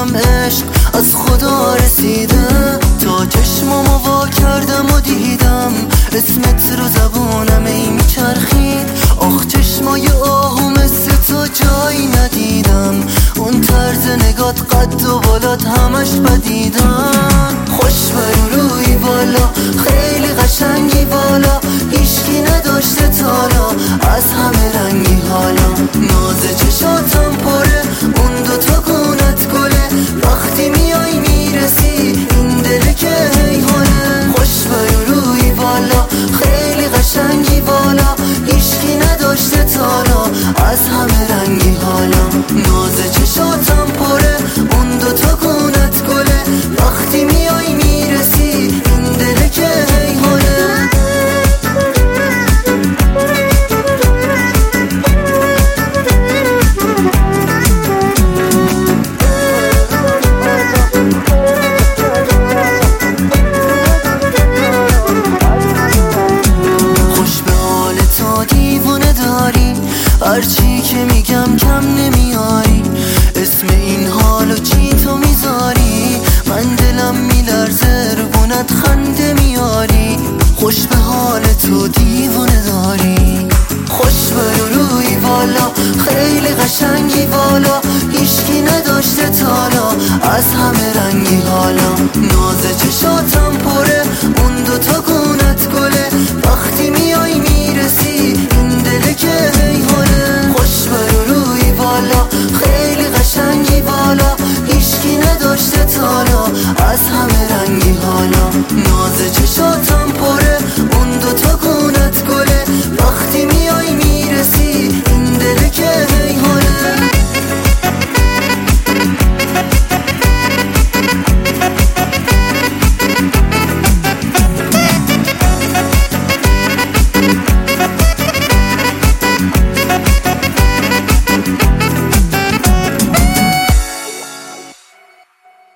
میدونم عشق از خدا رسیده. تا چشمامو وا کردم و دیدم اسمت رو زبونم ای میچرخید. آخ چشمای آهو مثل تو جایی ندیدم. اون طرز نگات قد و بالات همش بدیدم. خوش برو روی بالا خیلی قشنگی بالا، هیچکی نداشته تالا از همه رنگی حالا. ناز چشاتم پره اون دوتا گونت گله، وقتی میای میرسی این دله که حیوانه. خوش برو روی بالا خیلی قشنگی بالا، هیچکی نداشته تالا از همه رنگی حالا. ناز چشاتم پره اون دوتا گونت گله، وقتی میای میرسی این دله که حیوانه. هرچی که میگم کم نمیاری، اسم این حالو چی تو میذاری؟ من دلم میلرزه ربونت خنده میاری. خوش به حال تو دیوونه داری. خوش برو روی بالا خیلی قشنگی بالا، هیچکی نداشته تالا از همه رنگی حالا. ناز چشاتم